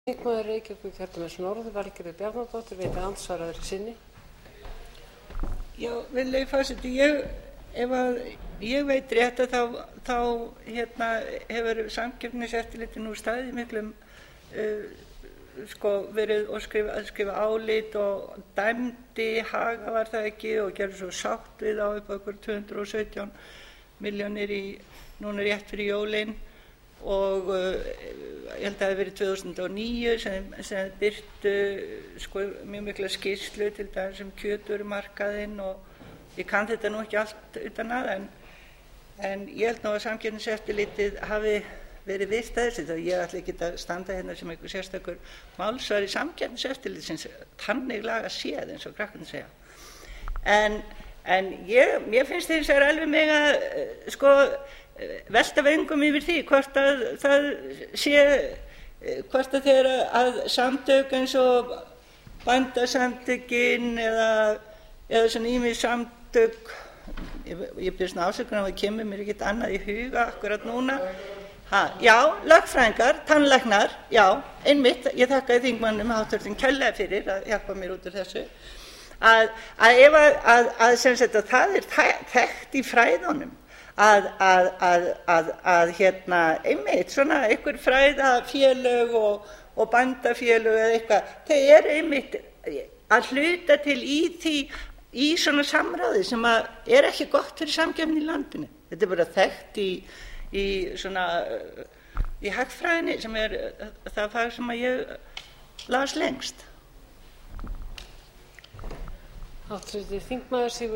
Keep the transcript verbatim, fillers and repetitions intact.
Þingmaður Reykjavíkurkjördæmis norður, Valgerður Bjarnadóttir, veitir andsvar öðru sinni. Já, virðulegi forseti, ég, ef að ég veit rétt að þá, þá hérna, hefur Samkeppniseftirlitið nú staðið miklum uh, sko, verið að skrifa, að skrifa álit og dæmdi Haga var það ekki og gerði svo sátt við á upp á okkur tvö hundruð og sautján milljónir í núna rétt fyrir jólin. Og uh, ég held að það hafi verið tvö þúsund og níu sem, sem birtu sko, mjög mikla skýrslu til dæmis um kjötvörumarkaðinn og ég kann þetta nú ekki allt utan að en, en ég held nú að Samkeppniseftirlitið hafi verið virt að þessu þá ég ætla ekki að standa hérna sem einhver sérstakur málsvari Samkeppniseftirlitsins þannig laga séð eins og krakkarnir segja. En, en ég, mér finnst hins vegar alveg mig að sko velta vöngum yfir því hvort að það sé hvort að þegar að samtök eins og bændasamtökin eða, eða svona ýmis samtök ég, ég byrst ná ásökunar að það kemur mér ekkert annað í huga akkurat núna ha, já, lögfræðingar, tannlæknar já, einmitt, ég þakkaði þingmannum háttvirtum kærlega fyrir að hjálpa mér út úr þessu að, að ef að, að, að sem sagt að það er þekkt í fræðunum Að, að, að, að, að hérna, einmitt svona einhver fræðafélög og, og bandafélög eða eitthvað, þau eru einmitt að hluta til í því, í svona samráði sem að er ekki gott fyrir samkeppni í landinu. Þetta er bara þekkt í, í svona, í hagfræðinni sem er það fag sem að ég las lengst. Háttvirtur þingmaður Sigurður